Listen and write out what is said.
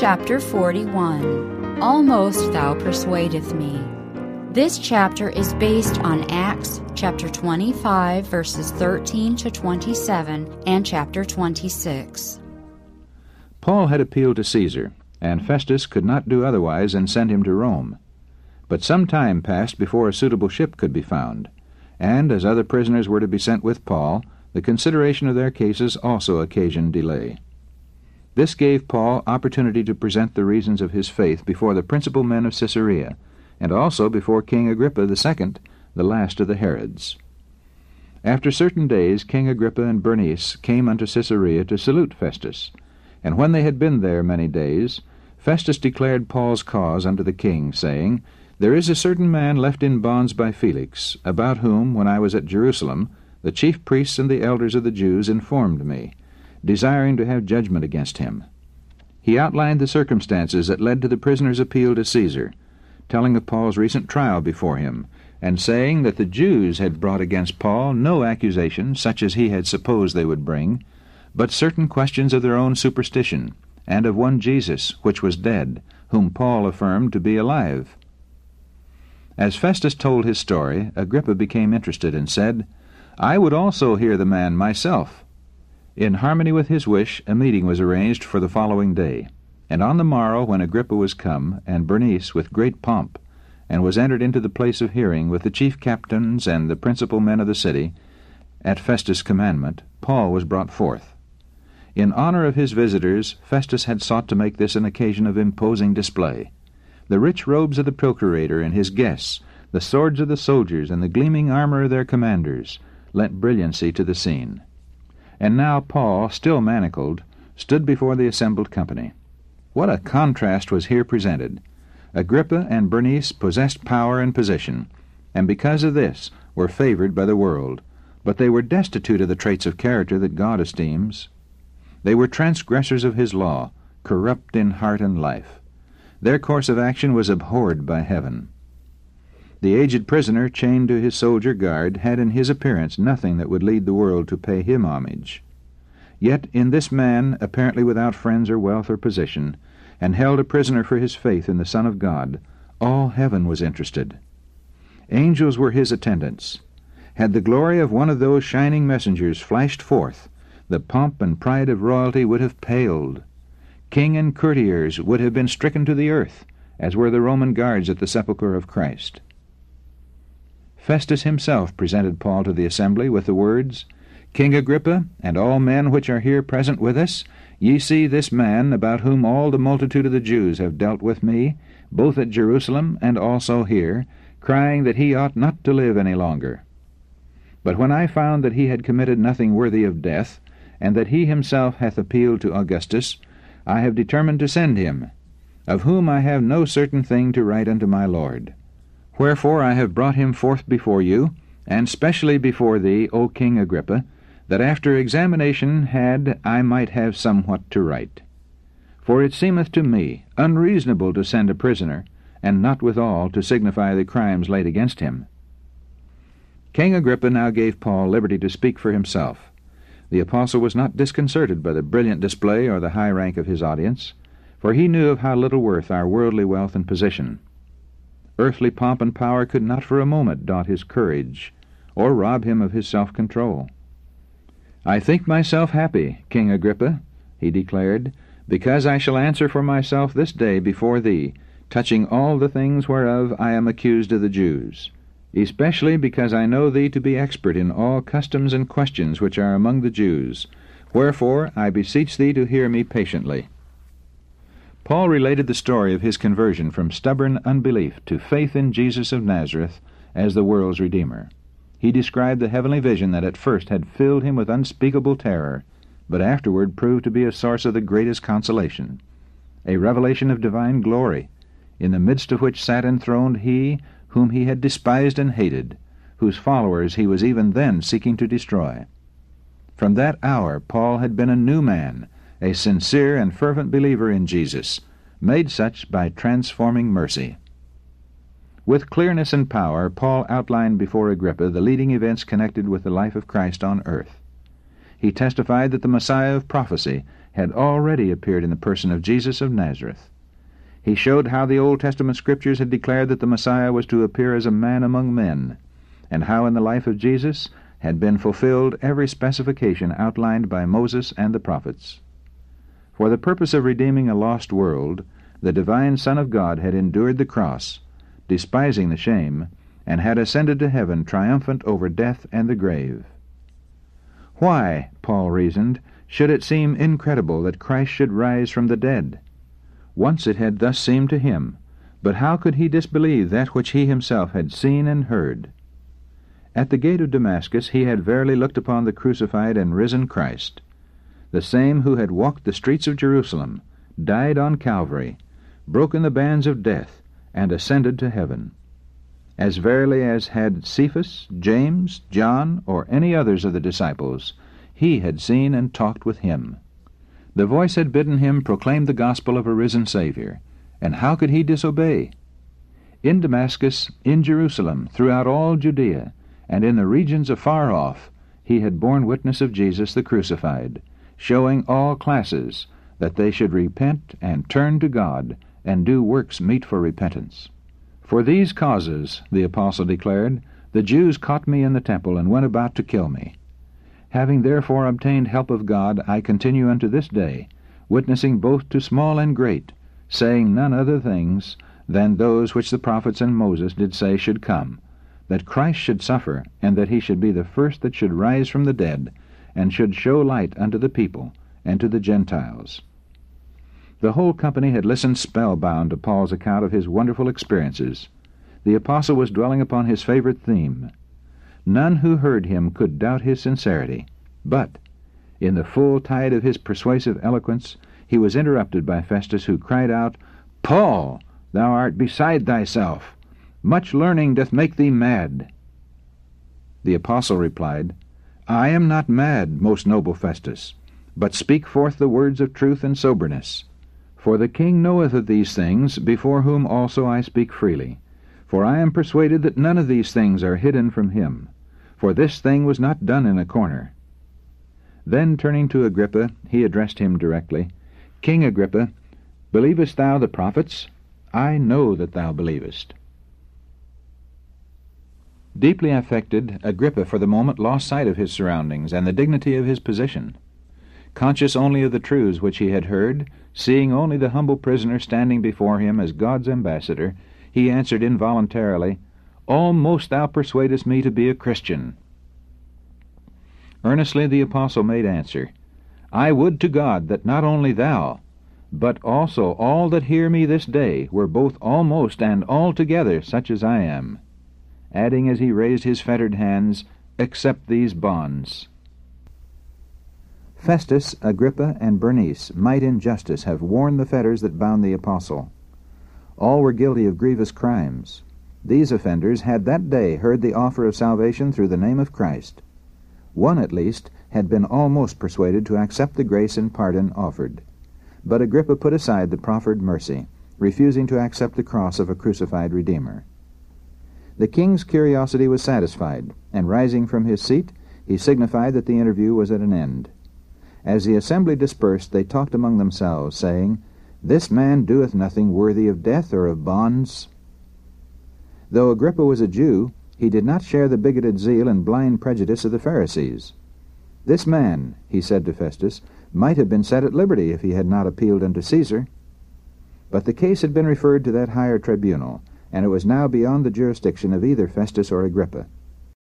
Chapter 41. Almost Thou Persuadeth Me. This chapter is based on Acts chapter 25, verses 13 to 27, and chapter 26. Paul had appealed to Caesar, and Festus could not do otherwise than send him to Rome. But some time passed before a suitable ship could be found, and as other prisoners were to be sent with Paul, the consideration of their cases also occasioned delay. This gave Paul opportunity to present the reasons of his faith before the principal men of Caesarea, and also before King Agrippa II, the last of the Herods. After certain days King Agrippa and Bernice came unto Caesarea to salute Festus, and when they had been there many days, Festus declared Paul's cause unto the king, saying, There is a certain man left in bonds by Felix, about whom, when I was at Jerusalem, the chief priests and the elders of the Jews informed me, desiring to have judgment against him. He outlined the circumstances that led to the prisoner's appeal to Caesar, telling of Paul's recent trial before him, and saying that the Jews had brought against Paul no accusation such as he had supposed they would bring, but certain questions of their own superstition, and of one Jesus, which was dead, whom Paul affirmed to be alive. As Festus told his story, Agrippa became interested and said, I would also hear the man myself. In harmony with his wish, a meeting was arranged for the following day, and on the morrow, when Agrippa was come, and Bernice with great pomp, and was entered into the place of hearing with the chief captains and the principal men of the city, at Festus' commandment, Paul was brought forth. In honor of his visitors, Festus had sought to make this an occasion of imposing display. The rich robes of the procurator and his guests, the swords of the soldiers, and the gleaming armor of their commanders, lent brilliancy to the scene. And now Paul, still manacled, stood before the assembled company. What a contrast was here presented! Agrippa and Bernice possessed power and position, and because of this were favored by the world, but they were destitute of the traits of character that God esteems. They were transgressors of his law, corrupt in heart and life. Their course of action was abhorred by heaven. The aged prisoner, chained to his soldier guard, had in his appearance nothing that would lead the world to pay him homage. Yet in this man, apparently without friends or wealth or position, and held a prisoner for his faith in the Son of God, all heaven was interested. Angels were his attendants. Had the glory of one of those shining messengers flashed forth, the pomp and pride of royalty would have paled. King and courtiers would have been stricken to the earth, as were the Roman guards at the sepulchre of Christ. Festus himself presented Paul to the assembly with the words, King Agrippa, and all men which are here present with us, ye see this man, about whom all the multitude of the Jews have dealt with me, both at Jerusalem and also here, crying that he ought not to live any longer. But when I found that he had committed nothing worthy of death, and that he himself hath appealed to Augustus, I have determined to send him, of whom I have no certain thing to write unto my Lord. Wherefore I have brought him forth before you, and specially before thee, O King Agrippa, that after examination had I might have somewhat to write. For it seemeth to me unreasonable to send a prisoner, and not withal to signify the crimes laid against him. King Agrippa now gave Paul liberty to speak for himself. The apostle was not disconcerted by the brilliant display or the high rank of his audience, for he knew of how little worth our worldly wealth and position. Earthly pomp and power could not for a moment daunt his courage, or rob him of his self-control. I think myself happy, King Agrippa, he declared, because I shall answer for myself this day before thee, touching all the things whereof I am accused of the Jews, especially because I know thee to be expert in all customs and questions which are among the Jews. Wherefore I beseech thee to hear me patiently. Paul related the story of his conversion from stubborn unbelief to faith in Jesus of Nazareth as the world's Redeemer. He described the heavenly vision that at first had filled him with unspeakable terror, but afterward proved to be a source of the greatest consolation, a revelation of divine glory, in the midst of which sat enthroned he whom he had despised and hated, whose followers he was even then seeking to destroy. From that hour Paul had been a new man, a sincere and fervent believer in Jesus, made such by transforming mercy. With clearness and power, Paul outlined before Agrippa the leading events connected with the life of Christ on earth. He testified that the Messiah of prophecy had already appeared in the person of Jesus of Nazareth. He showed how the Old Testament Scriptures had declared that the Messiah was to appear as a man among men, and how in the life of Jesus had been fulfilled every specification outlined by Moses and the prophets. For the purpose of redeeming a lost world, the divine Son of God had endured the cross, despising the shame, and had ascended to heaven triumphant over death and the grave. Why, Paul reasoned, should it seem incredible that Christ should rise from the dead? Once it had thus seemed to him, but how could he disbelieve that which he himself had seen and heard? At the gate of Damascus he had verily looked upon the crucified and risen Christ, the same who had walked the streets of Jerusalem, died on Calvary, broken the bands of death, and ascended to heaven. As verily as had Cephas, James, John, or any others of the disciples, he had seen and talked with him. The voice had bidden him proclaim the gospel of a risen Savior, and how could he disobey? In Damascus, in Jerusalem, throughout all Judea, and in the regions afar off, he had borne witness of Jesus the crucified, showing all classes that they should repent and turn to God and do works meet for repentance. For these causes, the apostle declared, the Jews caught me in the temple and went about to kill me. Having therefore obtained help of God, I continue unto this day, witnessing both to small and great, saying none other things than those which the prophets and Moses did say should come, that Christ should suffer, and that he should be the first that should rise from the dead, and should show light unto the people, and to the Gentiles. The whole company had listened spellbound to Paul's account of his wonderful experiences. The apostle was dwelling upon his favorite theme. None who heard him could doubt his sincerity, but, in the full tide of his persuasive eloquence, he was interrupted by Festus, who cried out, "Paul, thou art beside thyself. Much learning doth make thee mad." The apostle replied, "I am not mad, most noble Festus, but speak forth the words of truth and soberness. For the king knoweth of these things, before whom also I speak freely. For I am persuaded that none of these things are hidden from him. For this thing was not done in a corner." Then, turning to Agrippa, he addressed him directly, "King Agrippa, believest thou the prophets? I know that thou believest." Deeply affected, Agrippa for the moment lost sight of his surroundings and the dignity of his position. Conscious only of the truths which he had heard, seeing only the humble prisoner standing before him as God's ambassador, he answered involuntarily, "Almost thou persuadest me to be a Christian." Earnestly the apostle made answer, "I would to God that not only thou, but also all that hear me this day were both almost and altogether such as I am," adding as he raised his fettered hands, "except these bonds." Festus, Agrippa, and Bernice might in justice have worn the fetters that bound the apostle. All were guilty of grievous crimes. These offenders had that day heard the offer of salvation through the name of Christ. One, at least, had been almost persuaded to accept the grace and pardon offered. But Agrippa put aside the proffered mercy, refusing to accept the cross of a crucified Redeemer. The king's curiosity was satisfied, and rising from his seat, he signified that the interview was at an end. As the assembly dispersed, they talked among themselves, saying, "This man doeth nothing worthy of death or of bonds." Though Agrippa was a Jew, he did not share the bigoted zeal and blind prejudice of the Pharisees. "This man," he said to Festus, "might have been set at liberty if he had not appealed unto Caesar." But the case had been referred to that higher tribunal, and it was now beyond the jurisdiction of either Festus or Agrippa.